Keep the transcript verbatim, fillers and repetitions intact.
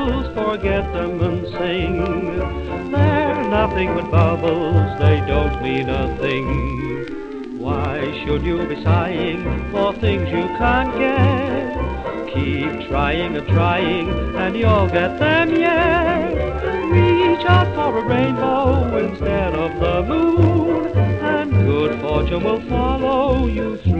troubles, forget them and sing. They're nothing but bubbles, they don't mean a thing. Why should you be sighing for things you can't get? Keep trying and trying, and you'll get them yet. Reach out for a rainbow instead of the moon, and good fortune will follow you through.